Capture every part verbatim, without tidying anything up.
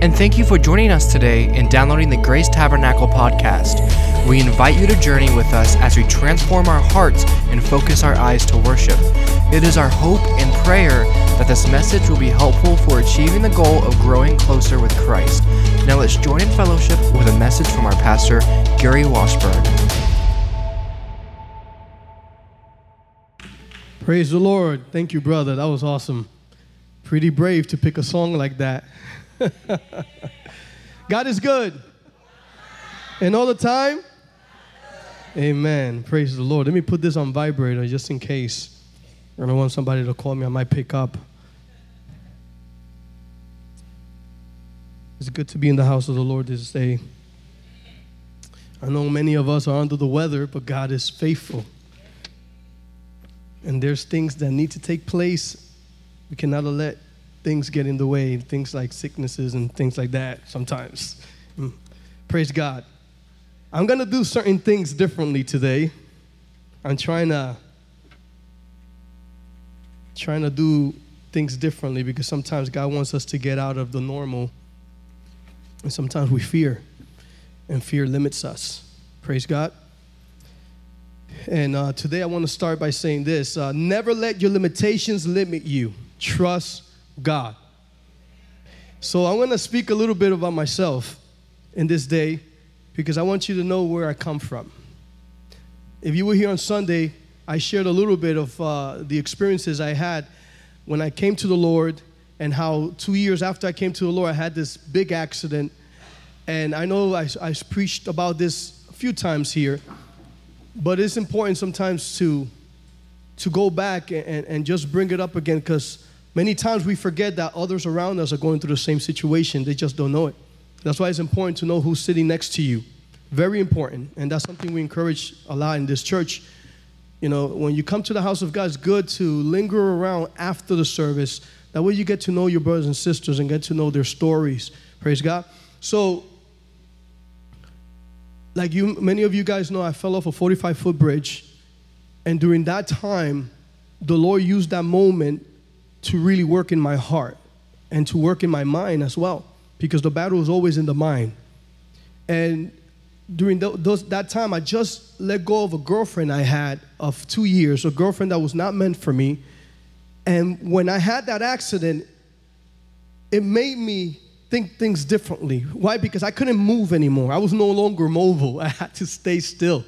and thank you for joining us today and downloading the Grace Tabernacle podcast. We invite you to journey with us as we transform our hearts and focus our eyes to worship. It is our hope and prayer that this message will be helpful for achieving the goal of growing closer with Christ. Now let's join in fellowship with a message from our pastor, Gary Washburn. Praise the Lord. Thank you, brother. That was awesome. Pretty brave to pick a song like that. God is good. And all the time? Amen. Praise the Lord. Let me put this on vibrator just in case. I don't want somebody to call me. I might pick up. It's good to be in the house of the Lord this day. I know many of us are under the weather, but God is faithful. And there's things that need to take place. We cannot let things get in the way, things like sicknesses and things like that sometimes. Praise God. I'm going to do certain things differently today. I'm trying to trying to do things differently because sometimes God wants us to get out of the normal. And sometimes we fear, and fear limits us. Praise God. And uh, today I want to start by saying this. Uh, never let your limitations limit you. Trust God. So I'm going to speak a little bit about myself in this day because I want you to know where I come from. If you were here on Sunday, I shared a little bit of uh, the experiences I had when I came to the Lord and how two years after I came to the Lord, I had this big accident. And I know I, I preached about this a few times here. But it's important sometimes to to go back and, and just bring it up again because many times we forget that others around us are going through the same situation. They just don't know it. That's why it's important to know who's sitting next to you. Very important. And that's something we encourage a lot in this church. You know, when you come to the house of God, it's good to linger around after the service. That way you get to know your brothers and sisters and get to know their stories. Praise God. So, like you, many of you guys know, I fell off a forty-five foot bridge. And during that time, the Lord used that moment to really work in my heart and to work in my mind as well. Because the battle is always in the mind. And during th- those, that time, I just let go of a girlfriend I had of two years, a girlfriend that was not meant for me. And when I had that accident, it made me think things differently. Why? Because I couldn't move anymore. I was no longer mobile. I had to stay still.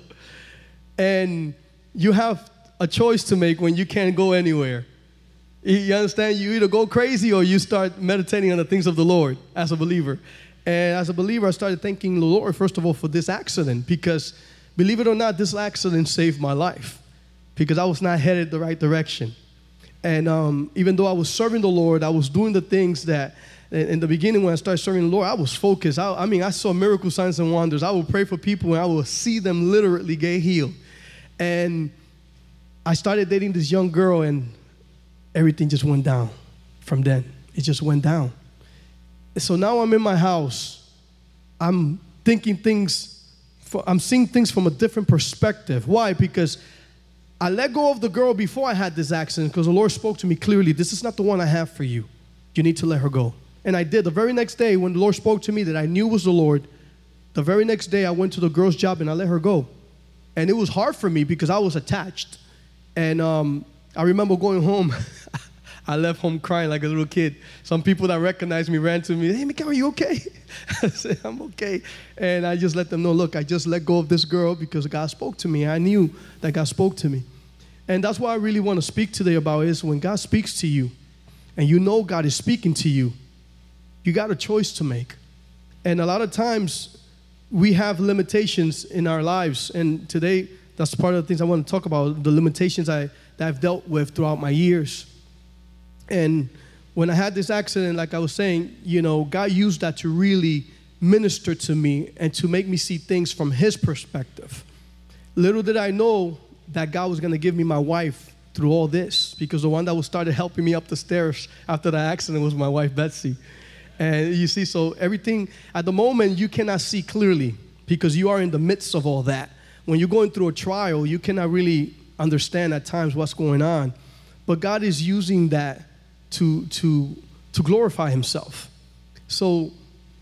And you have a choice to make when you can't go anywhere. You understand? You either go crazy or you start meditating on the things of the Lord as a believer. And as a believer, I started thanking the Lord, first of all, for this accident. Because, believe it or not, this accident saved my life. Because I was not headed the right direction. And um, even though I was serving the Lord, I was doing the things that in the beginning, when I started serving the Lord, I was focused. I, I mean, I saw miracle signs and wonders. I would pray for people, and I would see them literally get healed. And I started dating this young girl, and everything just went down from then. It just went down. And so now I'm in my house. I'm thinking things, for, I'm seeing things from a different perspective. Why? Because I let go of the girl before I had this accident because the Lord spoke to me clearly. This is not the one I have for you. You need to let her go. And I did. The very next day when the Lord spoke to me that I knew was the Lord, the very next day I went to the girl's job and I let her go. And it was hard for me because I was attached. And um, I remember going home. I left home crying like a little kid. Some people that recognized me ran to me. Hey, Miguel, are you okay? I said, I'm okay. And I just let them know, look, I just let go of this girl because God spoke to me. I knew that God spoke to me. And that's what I really want to speak today about is when God speaks to you and you know God is speaking to you, you got a choice to make. And a lot of times we have limitations in our lives. And today, that's part of the things I want to talk about, the limitations I, that I've dealt with throughout my years. And when I had this accident, like I was saying, you know, God used that to really minister to me and to make me see things from His perspective. Little did I know that God was going to give me my wife through all this, because the one that was started helping me up the stairs after the accident was my wife, Betsy. And you see, so everything, at the moment, you cannot see clearly because you are in the midst of all that. When you're going through a trial, you cannot really understand at times what's going on. But God is using that to, to, to glorify Himself. So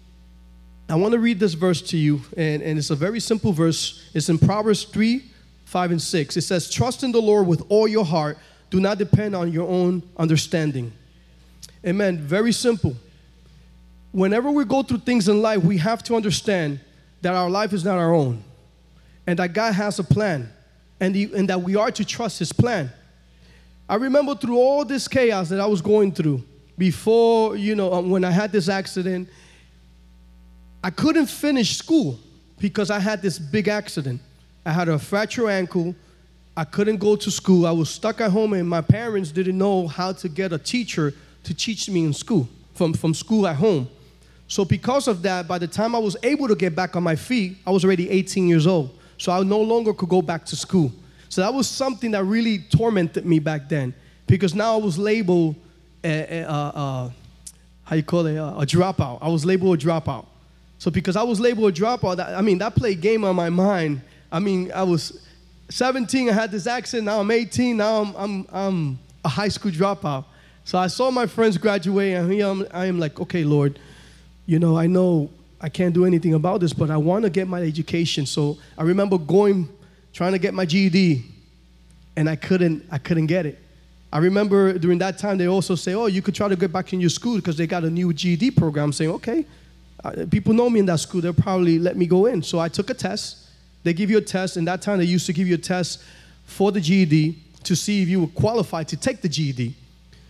I want to read this verse to you, and, and it's a very simple verse. It's in Proverbs three, five, and six. It says, trust in the Lord with all your heart. Do not depend on your own understanding. Amen. Very simple. Whenever we go through things in life, we have to understand that our life is not our own, and that God has a plan, and, the, and that we are to trust His plan. I remember through all this chaos that I was going through before, you know, when I had this accident, I couldn't finish school because I had this big accident. I had a fractured ankle. I couldn't go to school. I was stuck at home, and my parents didn't know how to get a teacher to teach me in school, from, from school at home. So because of that, by the time I was able to get back on my feet, I was already eighteen years old. So I no longer could go back to school. So that was something that really tormented me back then, because now I was labeled a, a, a, a how you call it, a, a dropout. I was labeled a dropout. So because I was labeled a dropout, that, I mean, that played game on my mind. I mean, I was seventeen, I had this accident, now I'm eighteen, now I'm, I'm, I'm a high school dropout. So I saw my friends graduate, and here I'm, I am like, okay, Lord, you know, I know I can't do anything about this, but I want to get my education. So I remember going, trying to get my G E D, and I couldn't, I couldn't get it. I remember during that time, they also say, oh, you could try to get back in your school because they got a new G E D program. I'm saying, okay, uh, people know me in that school. They'll probably let me go in. So I took a test. They give you a test. In that time, they used to give you a test for the G E D to see if you were qualified to take the G E D.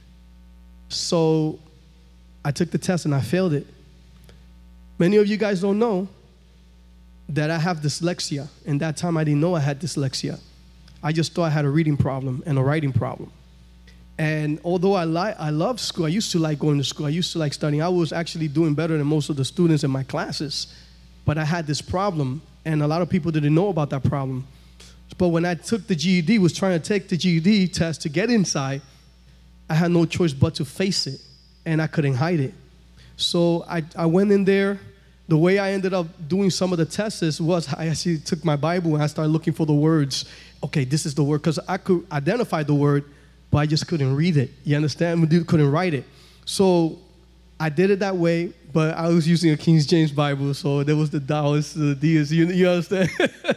So I took the test, and I failed it. Many of you guys don't know that I have dyslexia. In that time, I didn't know I had dyslexia. I just thought I had a reading problem and a writing problem. And although I li- I love school, I used to like going to school. I used to like studying. I was actually doing better than most of the students in my classes. But I had this problem, and a lot of people didn't know about that problem. But when I took the G E D, was trying to take the G E D test to get inside, I had no choice but to face it, and I couldn't hide it. So I, I went in there. The way I ended up doing some of the tests was I actually took my Bible and I started looking for the words. Okay, this is the word, because I could identify the word, but I just couldn't read it. You understand? I couldn't write it. So I did it that way, but I was using a King James Bible, so there was the Taoist, the D's, you, you understand?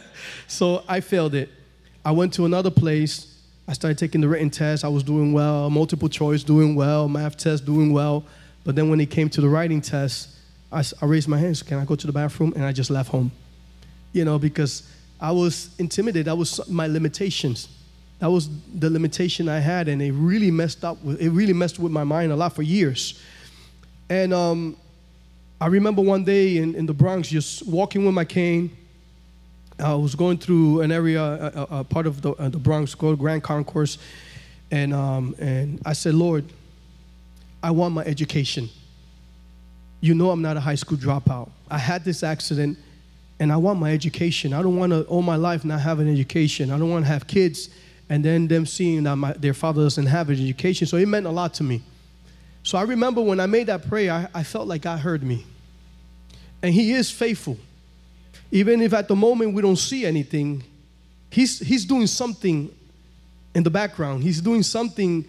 So I failed it. I went to another place. I started taking the written test. I was doing well, multiple choice, doing well, math test, doing well. But then when it came to the writing test, I, I raised my hands. Can I go to the bathroom? And I just left home. You know, because I was intimidated. That was my limitations. That was the limitation I had, and it really messed up. With, it really messed with my mind a lot for years. And um, I remember one day in, in the Bronx, just walking with my cane. I was going through an area, a, a, a part of the, uh, the Bronx called Grand Concourse, and um, and I said, Lord, I want my education. You know I'm not a high school dropout. I had this accident, and I want my education. I don't want to, all my life, not have an education. I don't want to have kids, and then them seeing that my, their father doesn't have an education. So it meant a lot to me. So I remember when I made that prayer, I, I felt like God heard me. And He is faithful. Even if at the moment we don't see anything, He's, he's doing something in the background. He's doing something,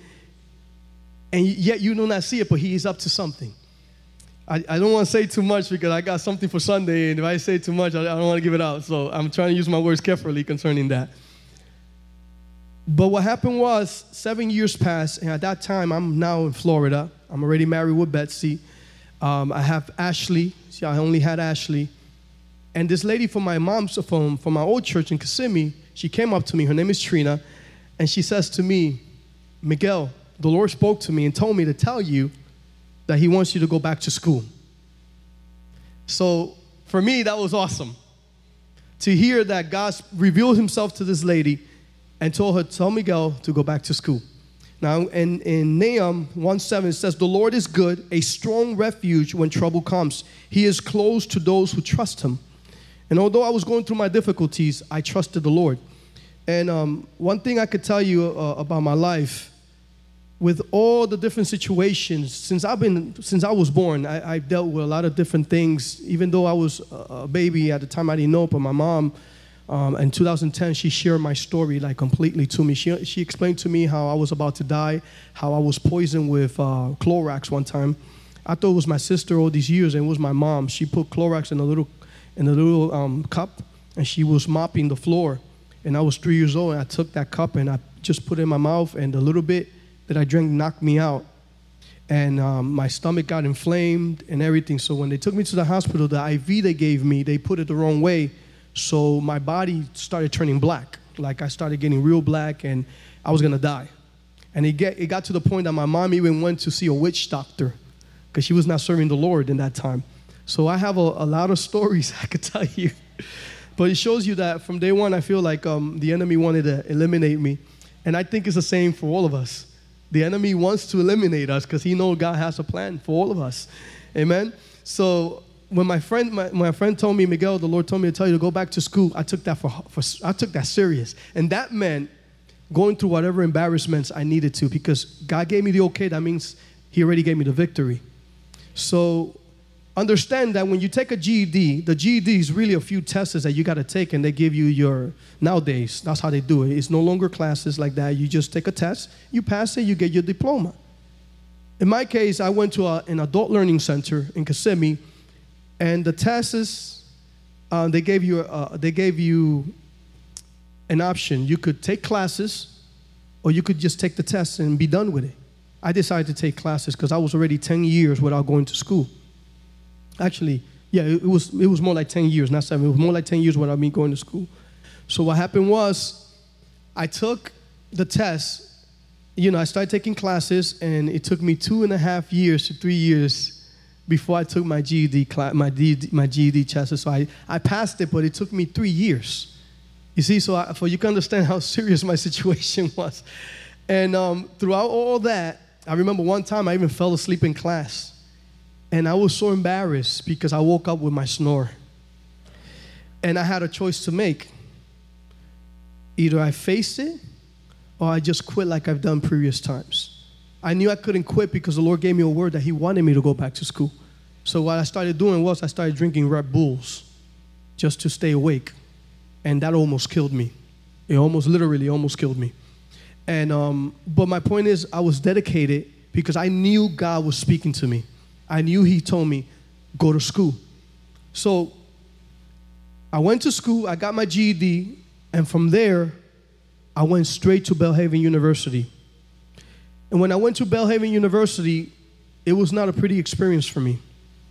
and yet you do not see it, but He is up to something. I, I don't want to say too much because I got something for Sunday, and if I say too much, I, I don't want to give it out. So I'm trying to use my words carefully concerning that. But what happened was, seven years passed, and at that time, I'm now in Florida. I'm already married with Betsy. Um, I have Ashley. See, I only had Ashley. And this lady from my mom's, from, from my old church in Kissimmee, she came up to me. Her name is Trina. And she says to me, Miguel, the Lord spoke to me and told me to tell you that He wants you to go back to school. So for me, that was awesome. To hear that God revealed Himself to this lady and told her, tell Miguel to go back to school. Now, in, in Nahum one seven, it says, the Lord is good, a strong refuge when trouble comes. He is close to those who trust Him. And although I was going through my difficulties, I trusted the Lord. And um, one thing I could tell you uh, about my life, with all the different situations, since I've been, since I was born, I, I dealt with a lot of different things. Even though I was a baby at the time, I didn't know, but my mom, um, in two thousand ten, she shared my story like completely to me. She she explained to me how I was about to die, how I was poisoned with uh, Clorox one time, I thought it was my sister all these years, and it was my mom. She put Clorox in a little, in a little um, cup, and she was mopping the floor. And I was three years old, and I took that cup and I just put it in my mouth, and the little bit that I drank knocked me out. And um, my stomach got inflamed and everything. So when they took me to the hospital, the I V they gave me, they put it the wrong way. So my body started turning black. Like I started getting real black, and I was going to die. And it, get, it got to the point that my mom even went to see a witch doctor because she was not serving the Lord in that time. So I have a, a lot of stories I could tell you. But it shows you that from day one, I feel like um, the enemy wanted to eliminate me. And I think it's the same for all of us. The enemy wants to eliminate us because he knows God has a plan for all of us. Amen? So when my friend my, my friend told me, Miguel, the Lord told me to tell you to go back to school, I took that for, for I took that serious. And that meant going through whatever embarrassments I needed to, because God gave me the okay. That means he already gave me the victory. So understand that when you take a G E D, the G E D is really a few tests that you got to take, and they give you your, nowadays, that's how they do it. It's no longer classes like that. You just take a test, you pass it, you get your diploma. In my case, I went to a, an adult learning center in Kissimmee, and the tests, uh, they gave you uh, they gave you an option. You could take classes, or you could just take the test and be done with it. I decided to take classes because I was already ten years without going to school. Actually, yeah, it was it was more like ten years, not seven. It was more like ten years without me going to school. So what happened was, I took the test. You know, I started taking classes, and it took me two and a half years to three years before I took my G E D class, my D, my G E D test. So I, I passed it, but it took me three years. You see, so I, for you can understand how serious my situation was. And um, throughout all that, I remember one time I even fell asleep in class. And I was so embarrassed because I woke up with my snore. And I had a choice to make. Either I face it, or I just quit like I've done previous times. I knew I couldn't quit because the Lord gave me a word that he wanted me to go back to school. So what I started doing was I started drinking Red Bulls just to stay awake. And that almost killed me. It almost, literally almost killed me. And um, but my point is, I was dedicated because I knew God was speaking to me. I knew he told me, go to school. So I went to school, I got my G E D, and from there, I went straight to Belhaven University. And when I went to Belhaven University, it was not a pretty experience for me.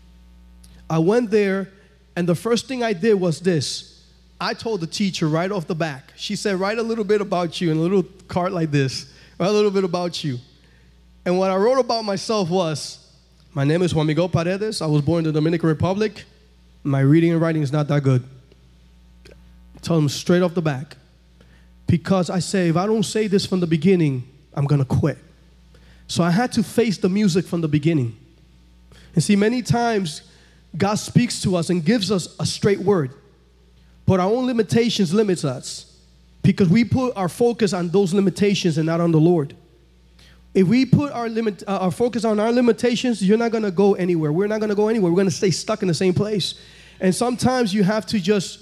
I went there, and the first thing I did was this. I told the teacher right off the back. She said, write a little bit about you in a little card like this. Write a little bit about you. And what I wrote about myself was, my name is Juan Miguel Paredes. I was born in the Dominican Republic. My reading and writing is not that good. Tell them straight off the back. Because I say, if I don't say this from the beginning, I'm going to quit. So I had to face the music from the beginning. And see, many times, God speaks to us and gives us a straight word. But our own limitations limits us. Because we put our focus on those limitations and not on the Lord. If we put our limit, uh, our focus on our limitations, you're not going to go anywhere. We're not going to go anywhere. We're going to stay stuck in the same place. And sometimes you have to just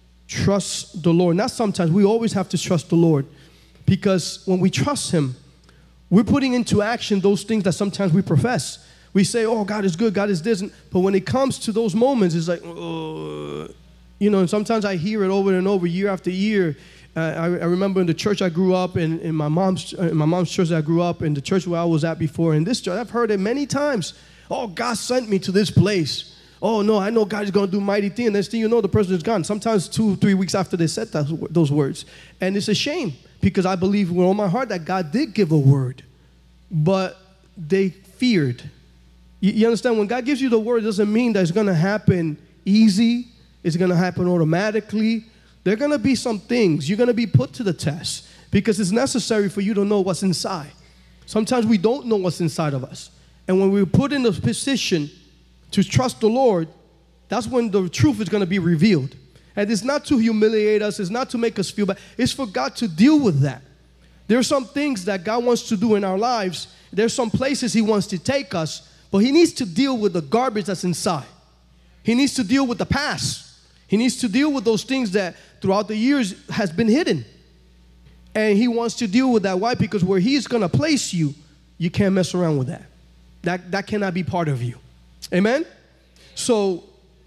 trust the Lord. Not sometimes. We always have to trust the Lord. Because when we trust him, we're putting into action those things that sometimes we profess. We say, oh, God is good, God is this. But when it comes to those moments, it's like, oh. You know, and sometimes I hear it over and over, year after year. Uh, I, I remember in the church I grew up in, in my mom's in my mom's church that I grew up in, the church where I was at before, in this church, I've heard it many times. Oh, God sent me to this place. Oh, no, I know God is going to do mighty things. Next thing you know, the person is gone. Sometimes two, three weeks after they said that, those words. And it's a shame because I believe with all my heart that God did give a word. But they feared. You, you understand? When God gives you the word, it doesn't mean that it's going to happen easy. It's going to happen automatically. There are going to be some things. You're going to be put to the test because it's necessary for you to know what's inside. Sometimes we don't know what's inside of us. And when we're put in a position to trust the Lord, that's when the truth is going to be revealed. And it's not to humiliate us. It's not to make us feel bad. It's for God to deal with that. There are some things that God wants to do in our lives. There's some places he wants to take us, but he needs to deal with the garbage that's inside. He needs to deal with the past. He needs to deal with those things that throughout the years has been hidden. And he wants to deal with that. Why? Because where he's going to place you, you can't mess around with that. That, that cannot be part of you. Amen? So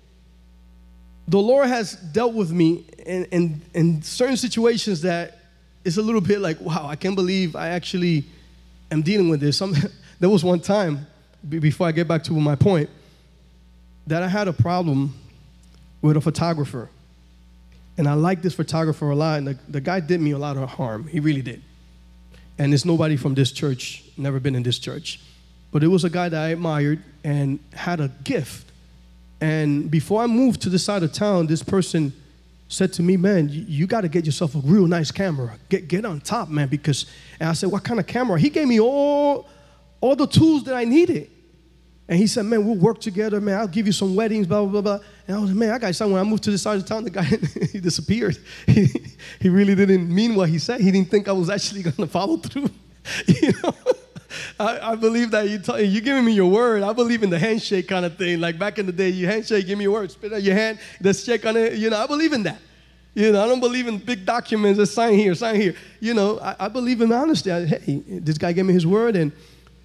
the Lord has dealt with me in, in, in certain situations that it's a little bit like, wow, I can't believe I actually am dealing with this. Some, there was one time, before I get back to my point, that I had a problem with a photographer. And I like this photographer a lot, and the, the guy did me a lot of harm. He really did. And it's nobody from this church, never been in this church. But it was a guy that I admired and had a gift. And before I moved to this side of town, this person said to me, man, you, you got to get yourself a real nice camera. Get get on top, man, because, and I said, what kind of camera? He gave me all, all the tools that I needed. And he said, man, we'll work together, man. I'll give you some weddings, blah, blah, blah, blah. And I was like, man, I got something. When I moved to this side of town, the guy, he disappeared. He, he really didn't mean what he said. He didn't think I was actually going to follow through. You know? I, I believe that you t- you're giving me your word. I believe in the handshake kind of thing. Like back in the day, you handshake, give me your word, spit out your hand, let's check on it. You know, I believe in that. You know, I don't believe in big documents. Let's sign here, sign here. You know, I, I believe in honesty. I, hey, this guy gave me his word, and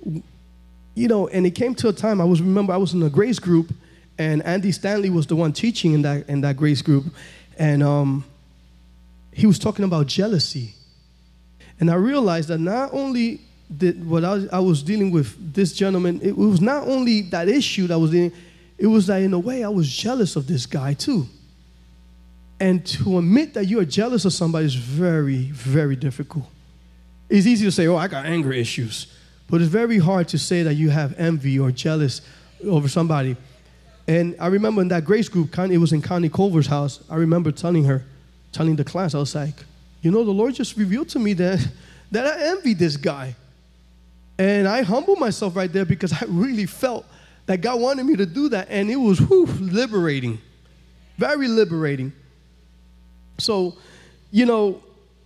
you know, and it came to a time. I was remember I was in a grace group, and Andy Stanley was the one teaching in that in that grace group, and um, he was talking about jealousy, and I realized that not only did what I was, I was dealing with this gentleman, it was not only that issue that I was dealing, it was that in a way I was jealous of this guy too. And to admit that you are jealous of somebody is very, very difficult. It's easy to say, oh, I got anger issues. But it's very hard to say that you have envy or jealous over somebody. And I remember in that grace group, it was in Connie Culver's house, I remember telling her, telling the class, I was like, you know, the Lord just revealed to me that, that I envy this guy. And I humbled myself right there because I really felt that God wanted me to do that. And it was whew, liberating, very liberating. So, you know,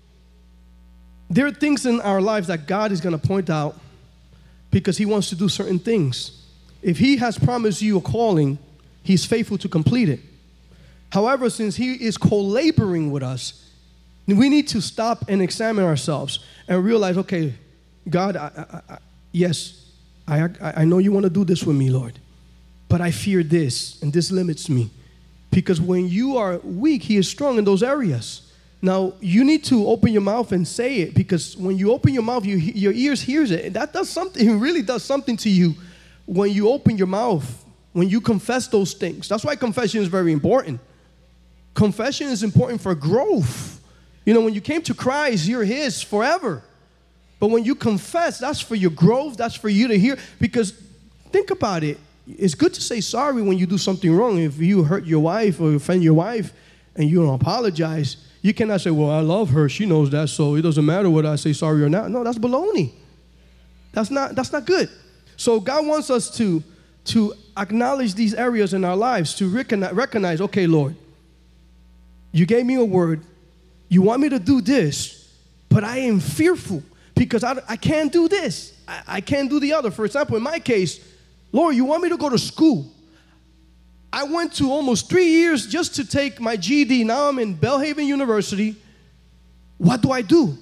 there are things in our lives that God is going to point out because he wants to do certain things. If he has promised you a calling, he's faithful to complete it. However, since he is co-laboring with us, we need to stop and examine ourselves and realize, okay, God, I, I, I, yes, I, I know you want to do this with me, Lord, but I fear this, and this limits me. Because when you are weak, he is strong in those areas. Now, you need to open your mouth and say it, because when you open your mouth, you, your ears hears it. And that does something, it really does something to you when you open your mouth, when you confess those things. That's why confession is very important. Confession is important for growth. You know, when you came to Christ, you're his forever. But when you confess, that's for your growth. That's for you to hear. Because think about it. It's good to say sorry when you do something wrong. If you hurt your wife or offend your wife and you don't apologize, you cannot say, well, I love her. She knows that, so it doesn't matter whether I say sorry or not. No, that's baloney. That's not, that's not good. So God wants us to, to acknowledge these areas in our lives, to recognize, recognize, okay, Lord, you gave me a word. You want me to do this, but I am fearful. Because I, I can't do this. I, I can't do the other. For example, in my case, Lord, you want me to go to school. I went to almost three years just to take my G E D. Now I'm in Belhaven University. What do I do?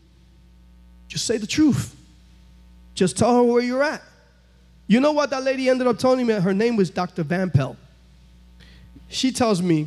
Just say the truth. Just tell her where you're at. You know what that lady ended up telling me? Her name was Doctor Van Pelt. She tells me,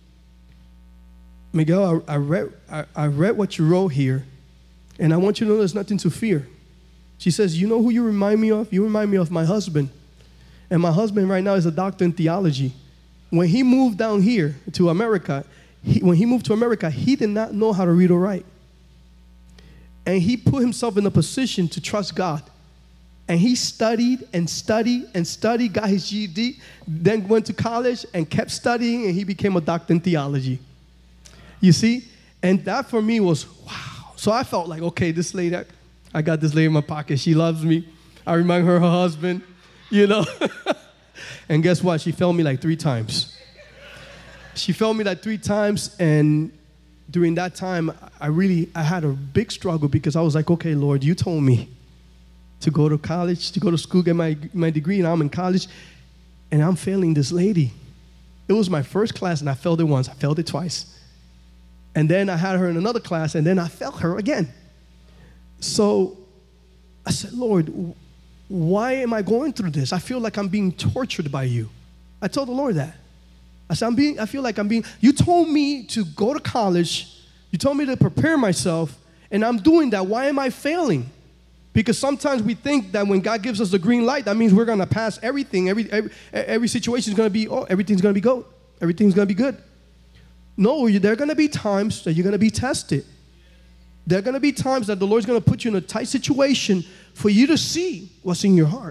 Miguel, I, I, read, I, I read what you wrote here. And I want you to know there's nothing to fear. She says, you know who you remind me of? You remind me of my husband. And my husband right now is a doctor in theology. When he moved down here to America, he, when he moved to America, he did not know how to read or write. And he put himself in a position to trust God. And he studied and studied and studied, got his G E D, then went to college and kept studying, and he became a doctor in theology. You see? And that for me was, wow. So I felt like, okay, this lady, I got this lady in my pocket. She loves me. I remind her of her husband, you know. And guess what? She failed me like three times. She failed me like three times. And during that time, I really, I had a big struggle because I was like, okay, Lord, you told me to go to college, to go to school, get my, my degree, and I'm in college, and I'm failing this lady. It was my first class, and I failed it once. I failed it twice. And then I had her in another class, and then I failed her again. So I said, Lord, why am I going through this? I feel like I'm being tortured by you. I told the Lord that. I said, I'm being, I feel like I'm being, you told me to go to college. You told me to prepare myself, and I'm doing that. Why am I failing? Because sometimes we think that when God gives us the green light, that means we're going to pass everything. Every, every, every situation is going to be, oh, everything's going to be good. Everything's going to be good. No, there are going to be times that you're going to be tested. There are going to be times that the Lord's going to put you in a tight situation for you to see what's in your heart.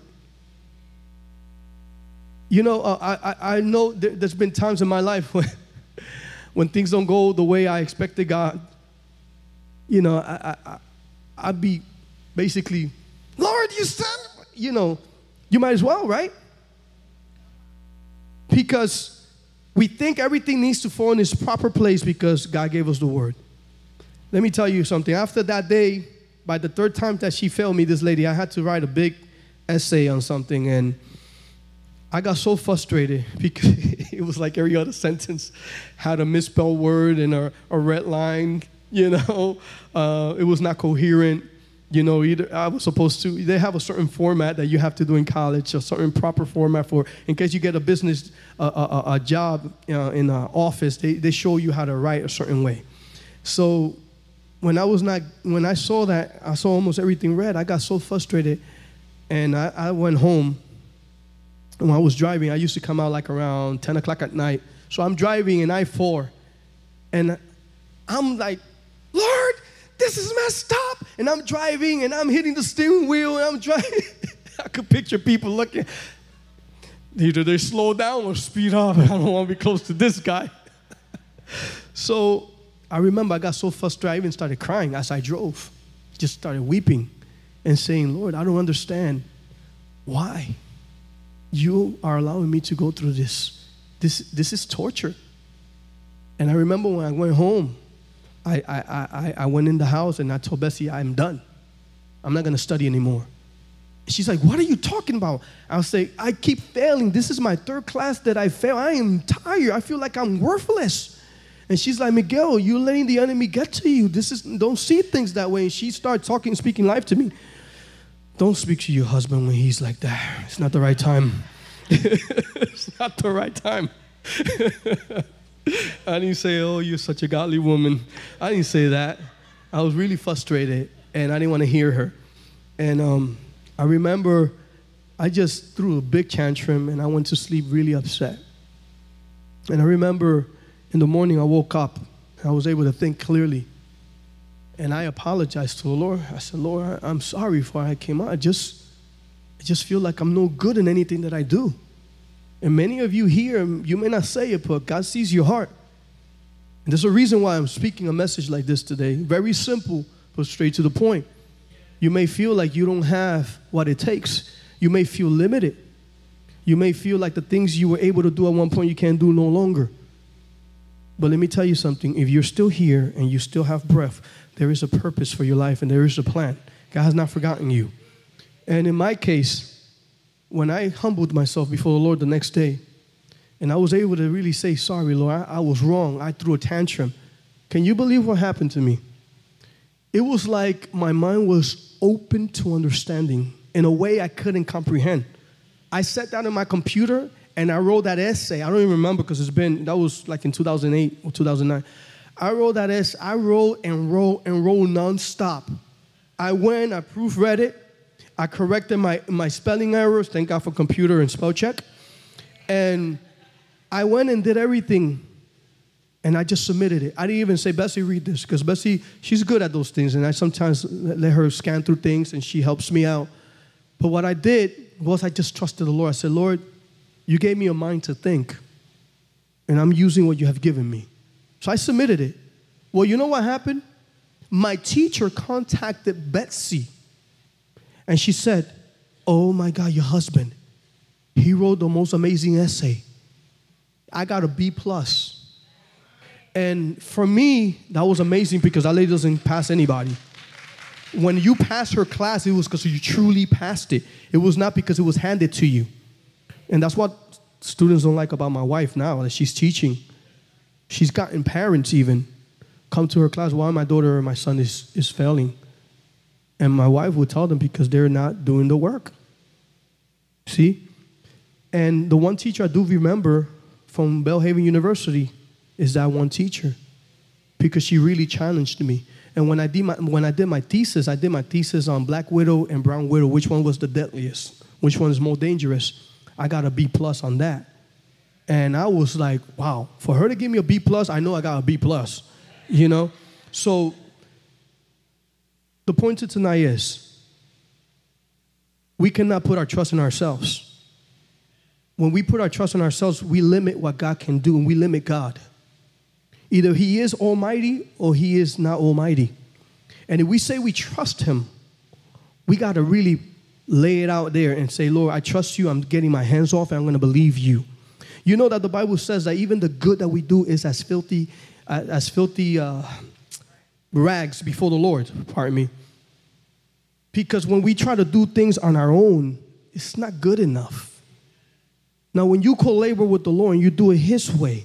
You know, uh, I, I know there, there's been times in my life when, when things don't go the way I expected God. You know, I, I, I'd be basically, Lord, you said, you know, you might as well, right? Because we think everything needs to fall in its proper place because God gave us the word. Let me tell you something. After that day, by the third time that she failed me, this lady, I had to write a big essay on something, and I got so frustrated because it was like every other sentence had a misspelled word and a, a red line, you know. Uh, it was not coherent. You know, either I was supposed to, they have a certain format that you have to do in college, a certain proper format for, in case you get a business, uh, a, a job uh, in an office, they, they show you how to write a certain way. So when I was not, when I saw that, I saw almost everything red, I got so frustrated, and I, I went home. And when I was driving, I used to come out like around ten o'clock at night. So I'm driving in I four, and I'm like, Lord, this is messed up. And I'm driving, and I'm hitting the steering wheel, and I'm driving. I could picture people looking. Either they slow down or speed up. I don't want to be close to this guy. So I remember I got so frustrated, I even started crying as I drove. Just started weeping and saying, Lord, I don't understand why you are allowing me to go through this. This, this is torture. And I remember when I went home, I, I, I, I went in the house and I told Bessie, I'm done. I'm not going to study anymore. She's like, what are you talking about? I'll say, I keep failing. This is my third class that I fail. I am tired. I feel like I'm worthless. And she's like, Miguel, you're letting the enemy get to you. This is, don't see things that way. And she started talking, speaking life to me. Don't speak to your husband when he's like that. It's not the right time. It's not the right time. I didn't say, oh, you're such a godly woman. I didn't say that. I was really frustrated, and I didn't want to hear her. And um, I remember I just threw a big tantrum, and I went to sleep really upset. And I remember in the morning I woke up, and I was able to think clearly. And I apologized to the Lord. I said, Lord, I'm sorry for I came out. I just, I just feel like I'm no good in anything that I do. And many of you here, you may not say it, but God sees your heart. And there's a reason why I'm speaking a message like this today. Very simple, but straight to the point. You may feel like you don't have what it takes. You may feel limited. You may feel like the things you were able to do at one point you can't do no longer. But let me tell you something. If you're still here and you still have breath, there is a purpose for your life and there is a plan. God has not forgotten you. And in my case, when I humbled myself before the Lord the next day, and I was able to really say, sorry, Lord, I, I was wrong. I threw a tantrum. Can you believe what happened to me? It was like my mind was open to understanding in a way I couldn't comprehend. I sat down on my computer and I wrote that essay. I don't even remember because it's been, that was like in two thousand eight or two thousand nine. I wrote that essay. I wrote and wrote and wrote nonstop. I went, I proofread it. I corrected my, my spelling errors. Thank God for computer and spell check. And I went and did everything. And I just submitted it. I didn't even say, Bessie, read this. Because Bessie, she's good at those things. And I sometimes let her scan through things and she helps me out. But what I did was I just trusted the Lord. I said, Lord, you gave me a mind to think. And I'm using what you have given me. So I submitted it. Well, you know what happened? My teacher contacted Betsy. And she said, oh my God, your husband, he wrote the most amazing essay. I got a B plus. And for me, that was amazing because that lady doesn't pass anybody. When you passed her class, it was because you truly passed it. It was not because it was handed to you. And that's what students don't like about my wife now, that she's teaching. She's gotten parents even come to her class, why my daughter or my son is, is failing. And my wife would tell them because they're not doing the work. See? And the one teacher I do remember from Belhaven University is that one teacher, because she really challenged me. And when I did my when I did my thesis, I did my thesis on Black Widow and Brown Widow, which one was the deadliest, which one is more dangerous. I got a B plus on that. And I was like, wow, for her to give me a B plus, I know I got a B plus, you know? So the point of tonight is we cannot put our trust in ourselves. When we put our trust in ourselves, we limit what God can do, and we limit God. Either he is almighty or he is not almighty. And if we say we trust him, we got to really lay it out there and say, Lord, I trust you. I'm getting my hands off, and I'm going to believe you. You know that the Bible says that even the good that we do is as filthy, uh, as filthy uh, rags before the Lord, pardon me. Because when we try to do things on our own, it's not good enough. Now, when you co-labor with the Lord and you do it his way,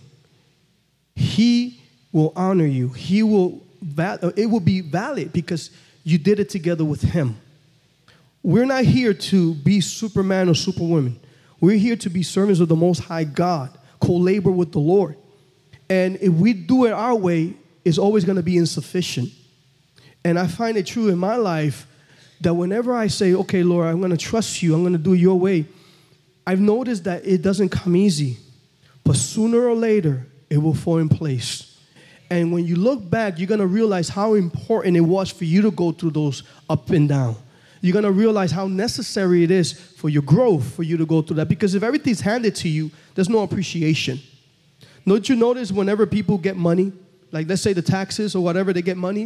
he will honor you. He will, it will be valid because you did it together with him. We're not here to be Superman or Superwoman. We're here to be servants of the Most High God, co-labor with the Lord. And if we do it our way, it's always going to be insufficient. And I find it true in my life that whenever I say, okay, Lord, I'm going to trust you, I'm going to do it your way, I've noticed that it doesn't come easy. But sooner or later, it will fall in place. And when you look back, you're going to realize how important it was for you to go through those up and down. You're going to realize how necessary it is for your growth, for you to go through that. Because if everything's handed to you, there's no appreciation. Don't you notice whenever people get money, like let's say the taxes or whatever, they get money,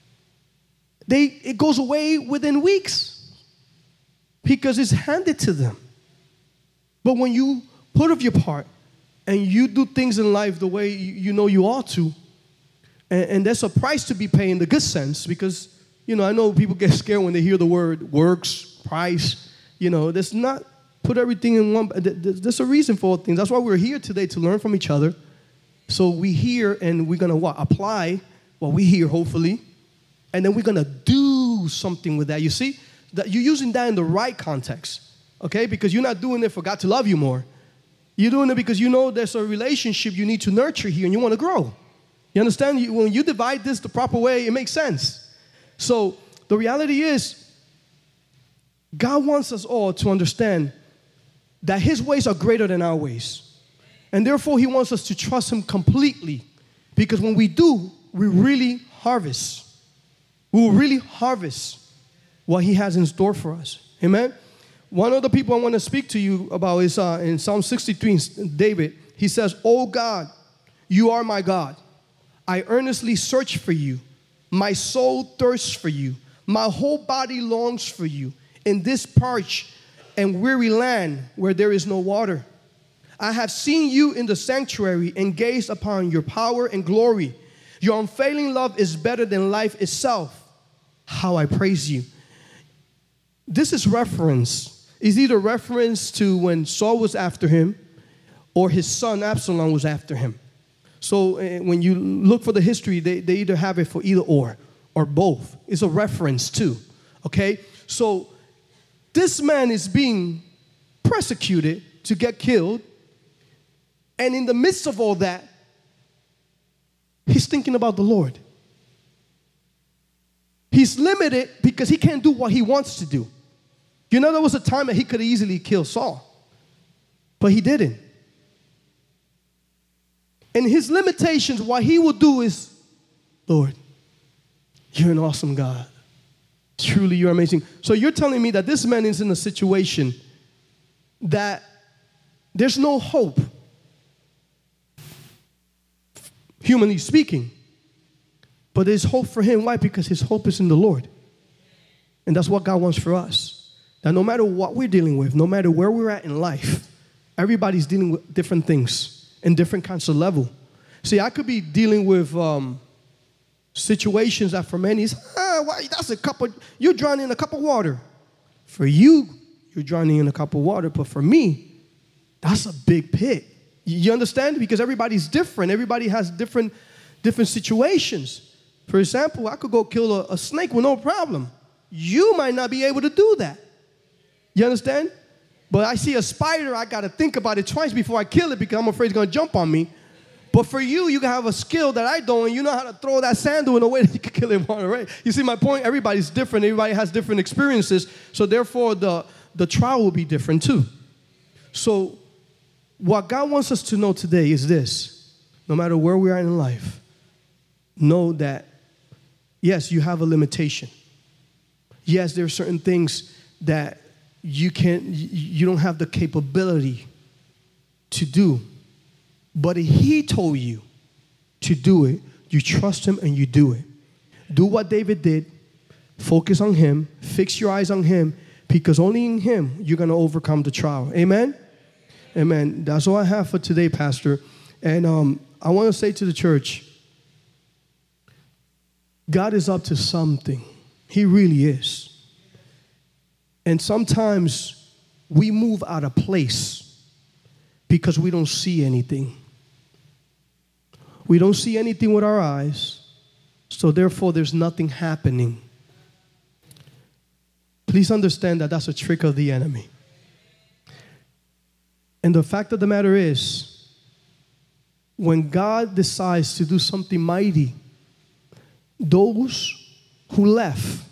they it goes away within weeks because it's handed to them. But when you put of your part and you do things in life the way you know you ought to, and, and there's a price to be paid in the good sense, because, you know, I know people get scared when they hear the word works, price. You know, there's not put everything in one. There's a reason for all things. That's why we're here today, to learn from each other. So we hear and we're going to what? Apply what we hear, hopefully. And then we're going to do something with that. You see, that you're using that in the right context. Okay, because you're not doing it for God to love you more. You're doing it because you know there's a relationship you need to nurture here and you want to grow. You understand? You, when you divide this the proper way, it makes sense. So the reality is, God wants us all to understand that his ways are greater than our ways. And therefore, he wants us to trust him completely. Because when we do, we really harvest. We will really harvest what he has in store for us. Amen? One of the people I want to speak to you about is uh, in Psalm sixty-three, David. He says, "Oh God, you are my God. I earnestly search for you. My soul thirsts for you. My whole body longs for you in this parched and weary land where there is no water. I have seen you in the sanctuary and gazed upon your power and glory. Your unfailing love is better than life itself. How I praise you." This is reference. Is either reference to when Saul was after him or his son Absalom was after him. So uh, when you look for the history, they, they either have it for either or, or both. It's a reference too, okay? So this man is being persecuted to get killed, and in the midst of all that, he's thinking about the Lord. He's limited because he can't do what he wants to do. You know, there was a time that he could easily kill Saul, but he didn't. And his limitations, what he will do is, Lord, you're an awesome God. Truly, you're amazing. So you're telling me that this man is in a situation that there's no hope, humanly speaking. But there's hope for him. Why? Because his hope is in the Lord. And that's what God wants for us. That no matter what we're dealing with, no matter where we're at in life, everybody's dealing with different things in different kinds of level. See, I could be dealing with um, situations that for many is, ah, why, that's a cup of, you're drowning in a cup of water. For you, you're drowning in a cup of water. But for me, that's a big pit. You understand? Because everybody's different. Everybody has different, different situations. For example, I could go kill a, a snake with no problem. You might not be able to do that. You understand? But I see a spider, I got to think about it twice before I kill it because I'm afraid it's going to jump on me. But for you, you can have a skill that I don't, and you know how to throw that sandal in a way that you can kill it, right? You see my point? Everybody's different. Everybody has different experiences. So therefore, the, the trial will be different too. So what God wants us to know today is this. No matter where we are in life, know that, yes, you have a limitation. Yes, there are certain things that you can't, you don't have the capability to do. But if he told you to do it, you trust him and you do it. Do what David did. Focus on him. Fix your eyes on him. Because only in him you're going to overcome the trial. Amen? Amen. That's all I have for today, Pastor. And um, I want to say to the church, God is up to something. He really is. And sometimes we move out of place because we don't see anything. We don't see anything with our eyes, so therefore there's nothing happening. Please understand that that's a trick of the enemy. And the fact of the matter is, when God decides to do something mighty, those who left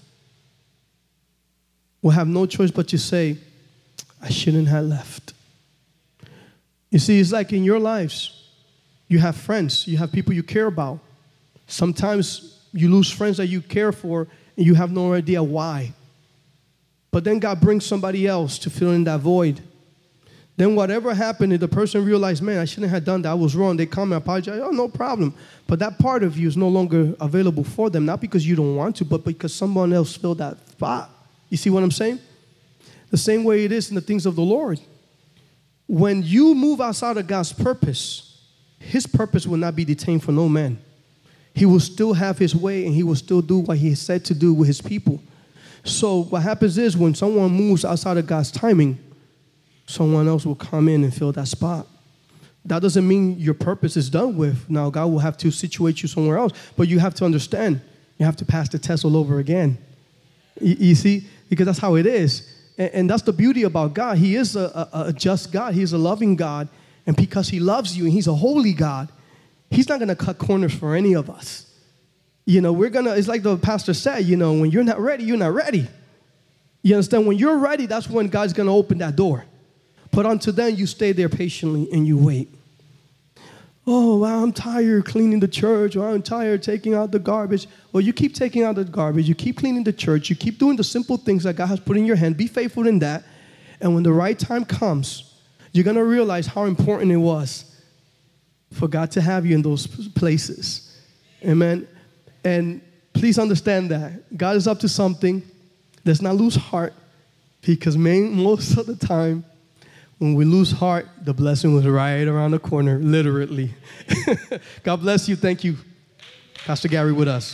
will have no choice but to say, I shouldn't have left. You see, it's like in your lives, you have friends, you have people you care about. Sometimes you lose friends that you care for and you have no idea why. But then God brings somebody else to fill in that void. Then whatever happened, if the person realized, man, I shouldn't have done that, I was wrong, they come and apologize, oh, no problem. But that part of you is no longer available for them, not because you don't want to, but because someone else filled that spot. You see what I'm saying? The same way it is in the things of the Lord. When you move outside of God's purpose, his purpose will not be detained for no man. He will still have his way and he will still do what he said to do with his people. So what happens is when someone moves outside of God's timing, someone else will come in and fill that spot. That doesn't mean your purpose is done with. Now God will have to situate you somewhere else, but you have to understand, you have to pass the test all over again. You, you see? Because that's how it is. And, and that's the beauty about God. He is a, a, a just God. He is a loving God. And because he loves you and he's a holy God, he's not going to cut corners for any of us. You know, we're going to, it's like the pastor said, you know, when you're not ready, you're not ready. You understand? When you're ready, that's when God's going to open that door. But until then, you stay there patiently and you wait. Oh, well, I'm tired cleaning the church, or I'm tired taking out the garbage. Well, you keep taking out the garbage. You keep cleaning the church. You keep doing the simple things that God has put in your hand. Be faithful in that. And when the right time comes, you're going to realize how important it was for God to have you in those places. Amen. And please understand that God is up to something. Let's not lose heart, because main, most of the time, when we lose heart, the blessing was right around the corner, literally. God bless you. Thank you, Pastor Gary, with us.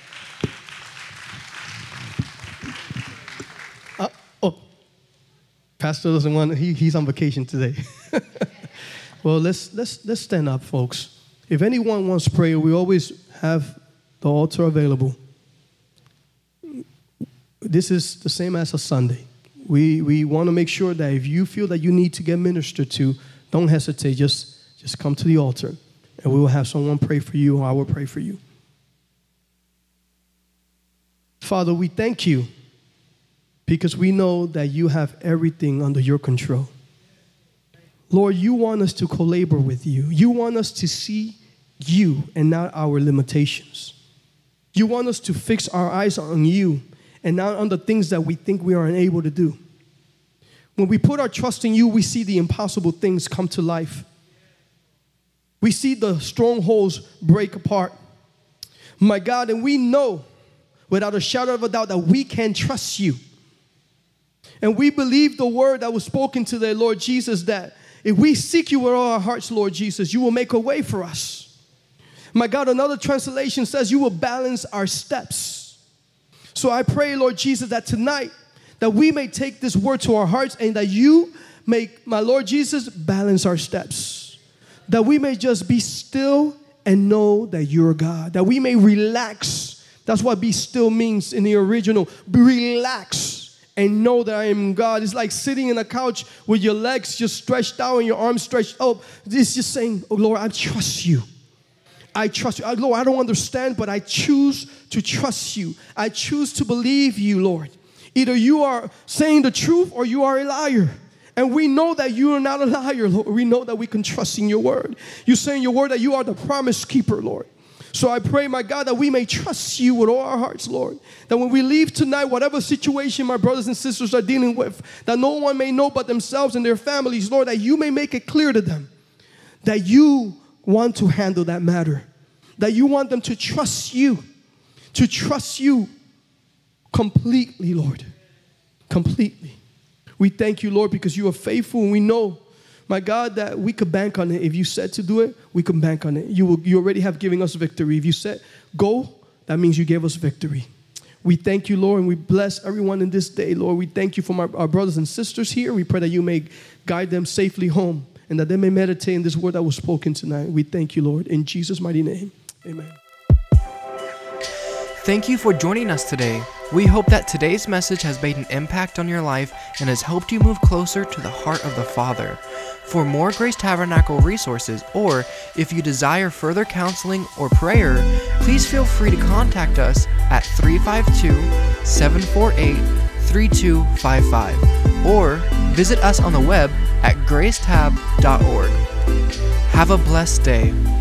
Uh, oh, Pastor doesn't want. He, he's on vacation today. Well, let's let's let's stand up, folks. If anyone wants prayer, we always have the altar available. This is the same as a Sunday. We we want to make sure that if you feel that you need to get ministered to, don't hesitate. Just, just come to the altar, and we will have someone pray for you, or I will pray for you. Father, we thank you because we know that you have everything under your control. Lord, you want us to co-labor with you. You want us to see you and not our limitations. You want us to fix our eyes on you and not on the things that we think we are unable to do. When we put our trust in you, we see the impossible things come to life. We see the strongholds break apart. My God, and we know without a shadow of a doubt that we can trust you. And we believe the word that was spoken to the Lord Jesus, that if we seek you with all our hearts, Lord Jesus, you will make a way for us. My God, another translation says you will balance our steps. So I pray, Lord Jesus, that tonight that we may take this word to our hearts and that you make, my Lord Jesus, balance our steps. That we may just be still and know that you're God. That we may relax. That's what be still means in the original. Be relax and know that I am God. It's like sitting in a couch with your legs just stretched out and your arms stretched up. It's just saying, oh Lord, I trust you. I trust you. Lord, I don't understand, but I choose to trust you. I choose to believe you, Lord. Either you are saying the truth or you are a liar. And we know that you are not a liar, Lord. We know that we can trust in your word. You say in your word that you are the promise keeper, Lord. So I pray, my God, that we may trust you with all our hearts, Lord. That when we leave tonight, whatever situation my brothers and sisters are dealing with, that no one may know but themselves and their families, Lord, that you may make it clear to them that you want to handle that matter. That you want them to trust you. To trust you completely, Lord. Completely. We thank you, Lord, because you are faithful, and we know, my God, that we could bank on it. If you said to do it, we can bank on it. You will, you already have given us victory. If you said go, that means you gave us victory. We thank you, Lord, and we bless everyone in this day, Lord. We thank you for our, our brothers and sisters here. We pray that you may guide them safely home and that they may meditate in this word that was spoken tonight. We thank you, Lord, in Jesus' mighty name. Amen. Thank you for joining us today. We hope that today's message has made an impact on your life and has helped you move closer to the heart of the Father. For more Grace Tabernacle resources, or if you desire further counseling or prayer, please feel free to contact us at three five two, seven four eight, three two five five or visit us on the web at grace tab dot org. Have a blessed day.